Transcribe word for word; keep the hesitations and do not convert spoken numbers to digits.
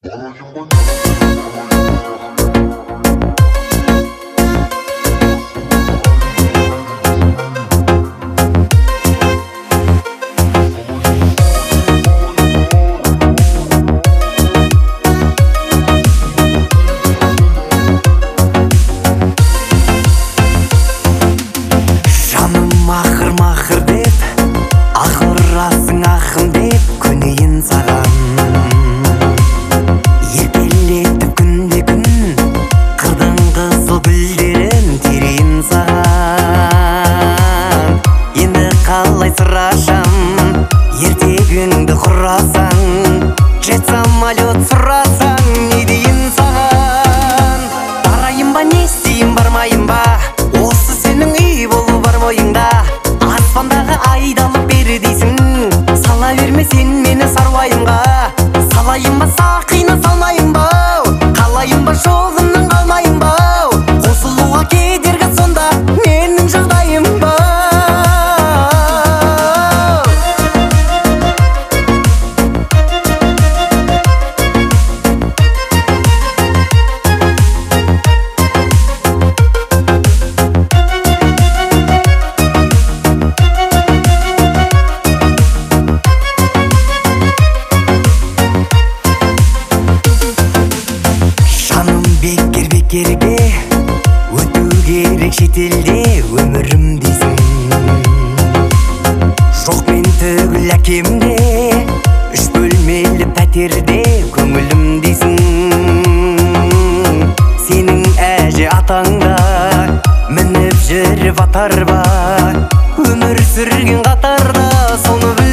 Махыр-махыр деп, ақырасың ақым деп көнейін саған. Еркелетіп күнде күн, қырдың қызыл гүлдерін терейін саған. Енді қалай сұрашам, ертегіңді құрасаң, жет самолет сұрасаң, не дейін саған? Барайын ба, не істейін, бармайын ба, осы сенің үй болу бар бойыңда. Аспандағы айдалып бер дейсің, сала берме сен мені саруайымға. Салайын ба, сақина салмайын ба, қалайын ба, жоғымнан қалмайын ба. Қосылуға кедергі сонда менің жағдайым ба. Бекерге өту керек шетелде өмірім дейсің. Жоқ мен түгіл әкемде, үш бөлмелі пәтерде көңілім дейсің. Сенің әже атаңда мініп жүріп атар ба, өмір сүрген қатарда соны